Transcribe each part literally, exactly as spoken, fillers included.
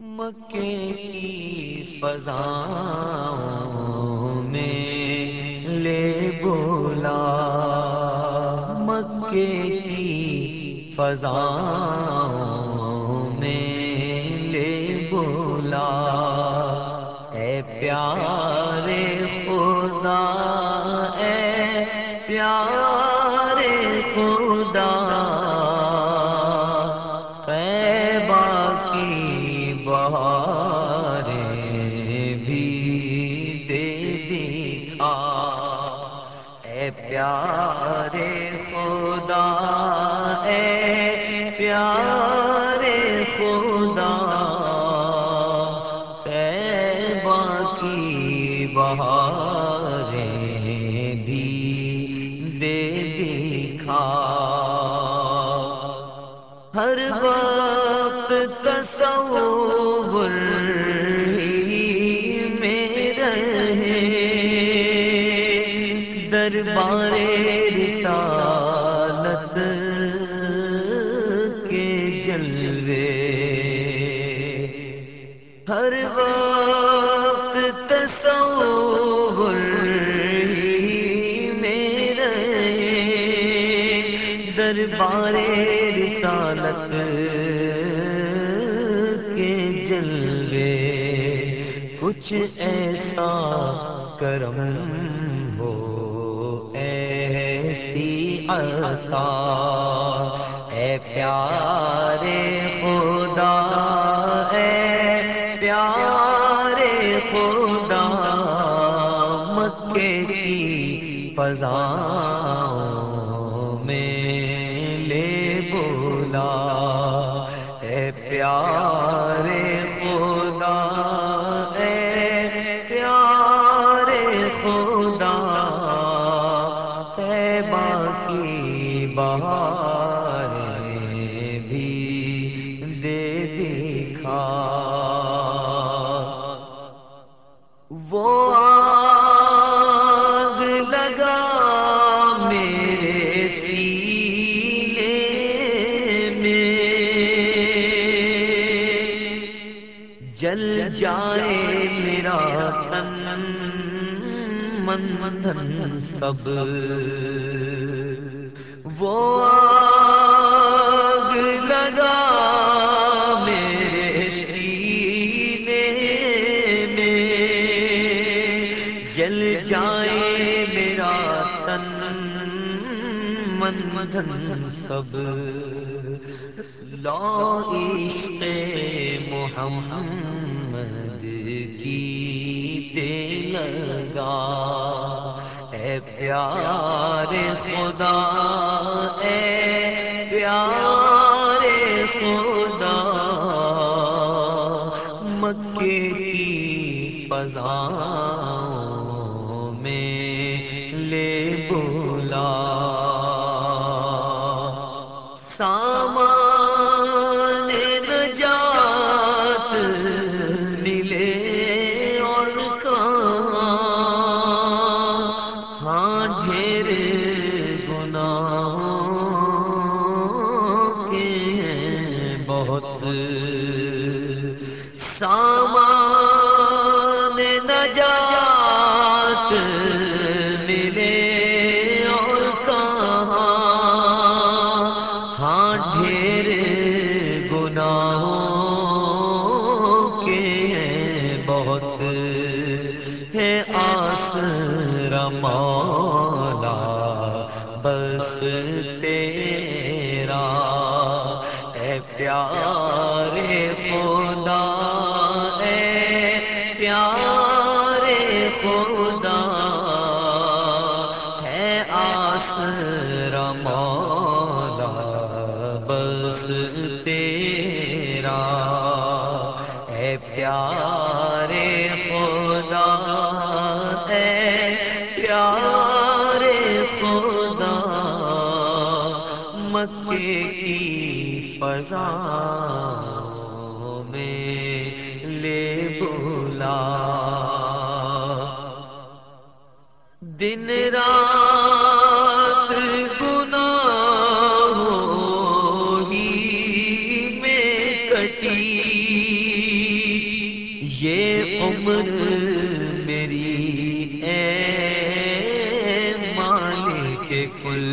مکے کی فضاؤں میں لے بولا، مکے کی فضاؤں میں لے بولا، اے پیارے خدا، اے پیارے خدا، طیبہ کی بہاریں بھی دے دکھا، اے پیارے خدا، اے پیارے خدا، طیبہ کی بہاریں بھی دے دکھا۔ ہر وقت تصور ہی میں رہے دربار رسالت کے جلوے، ہر وقت تصور ہی میں رہے دربار رسالت کے جلوے، کچھ ایسا کرم ہو ایسی عطا، اے پیارے خدا، اے پیارے خدا، مکے کی فضاؤں میں لے بولا، اے پیارے خدا، اے پیارے خدا، طیبہ کی بہاریں بھی دے دکھا۔ وہ آگ لگا میرے سینے میں، جل جائے میرا تن من دھن سب، وہ آگ لگا میرے سینے میں، جل جائے میرا تن من دھن سب، لا عشق محمد کی تے لگا، اے پیارے خدا، اے پیارے خدا، مکے کی فضاؤں میں لے بولا، سامان نجات ملے اور کہاں، ہاں ڈھیر گناہوں کے ہیں بہت، سامان نجات ملے اور کہاں، ہاں ڈھیر گناہوں کے ہیں بہت، ہے آسرا مولا بس تیرا، اے پیارے خدا، اے پیارے خدا، ہے آسرا مولا بس تیرا، اے پیارے خدا، اے پیارے خدا، مکے کی فضاؤں میں لے بولا، دن رات گناہوں ہی میں کٹی، عمر میری اے مالک کل،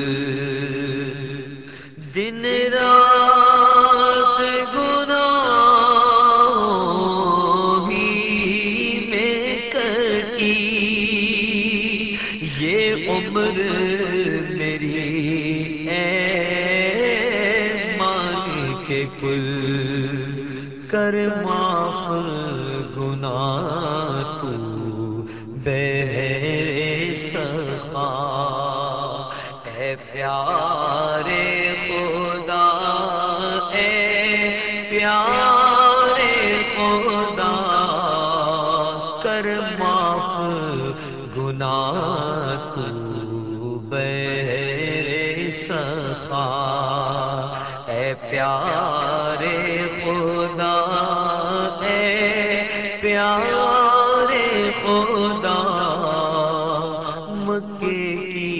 دن رات گناہوں ہی میں کٹی، یہ عمر میری اے مالک کل، کر معاف گناہ تو بہر سخا، اے پیارے خدا، اے پیارے خدا، کر معاف گناہ تو بہر سخا، اے پیارے خدا، اے پیارے خدا، مکے کی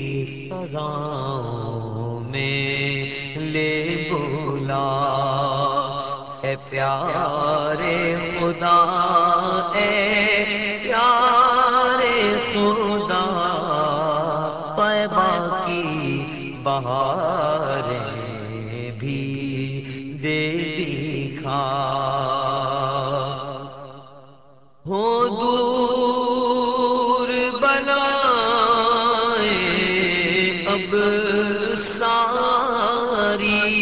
فضاؤں میں لے بلا، اے پیارے خدا، اے پیارے خدا، طیبہ کی بہاریں بھی دے دکھا، ہو دور بلائیں اب ساری،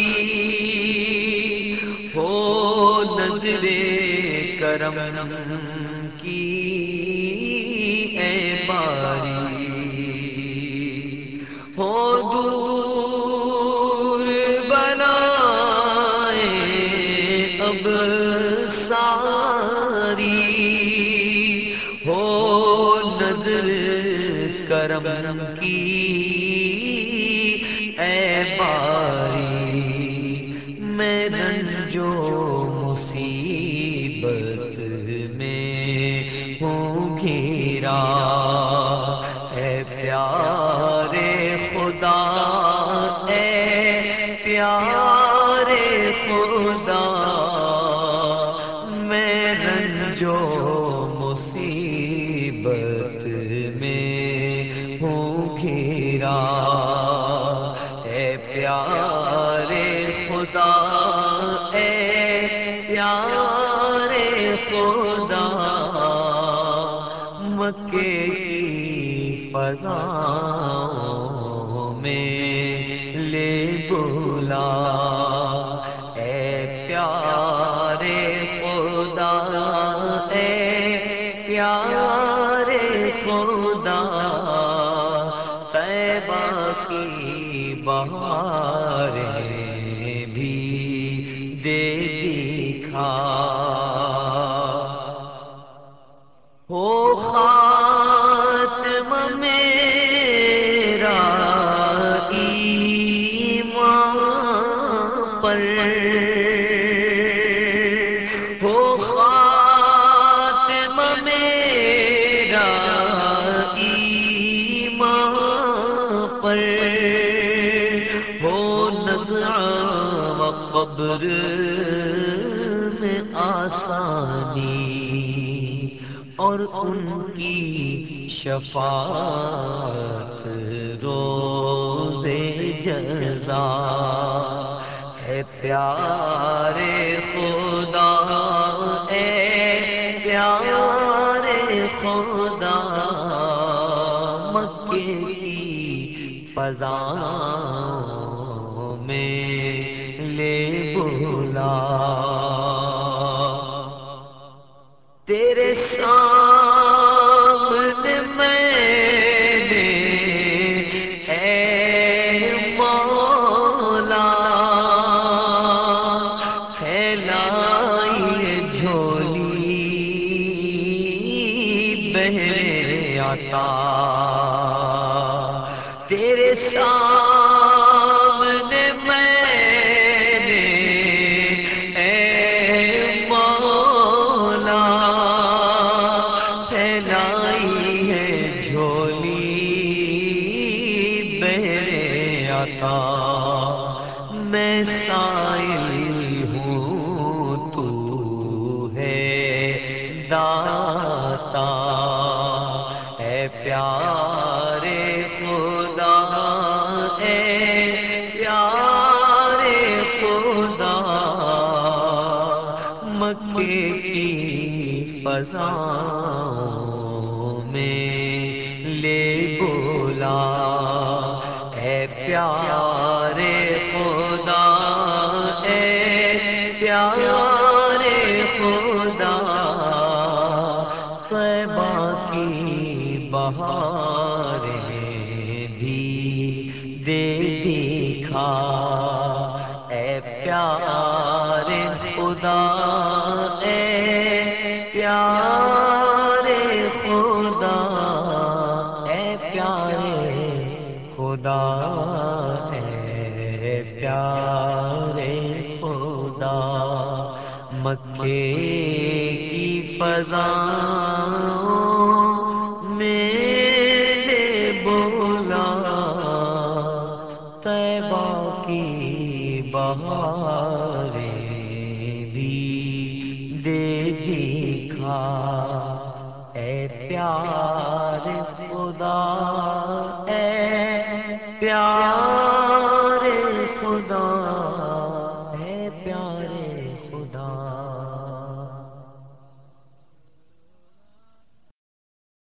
ہو نظر کرم کی اے باری، ہو دور بلائیں اب ساری، ہو نظر کرم کی اے باری، میں رنج و مصیبت میں ہوں گھیرا، اے پیارے خدا، اے پیارے خدا، میں رنج و مصیبت میں ہوں گھیرا، اے پیارے خدا، اے پیارے خدا، مکے کی فضاؤں میں لے بلا، اے پیارے خدا، اے پیارے خدا، طیبہ کی بہاریں بھی دے دکھا، ہو خاتم میرا ایمان پر، ہو خاتم میرا ایمان پر، ہو نزع و قبر میں آسانی، اور ان کی شفاعت روز جزا، اے پیارے خدا، اے پیارے خدا، مکے کی فضاؤں میں لے بلا، تیرے سامنے میں نے اے مولا پھیلائی جھولی بہر عطا، تیرے سامنے میں نے اے مولا پھیلائی ہے جھولی بہر عطا، میں سائل ہوں تو ہے داتا، اے پیارے خدا، اے پیارے خدا، مکے کی فضاؤں میں لے بولا، اے پیارے خدا، اے پیارے خدا، طیبہ کی بہاریں بھی دے دکھا، اے پیارے خدا، اے پیارے خدا، اے پیارے خدا، اے پیارے خدا، مکے کی فضاؤں میں نے بولا، طیبہ کی بہاریں بھی دے دکھا، اے پیارے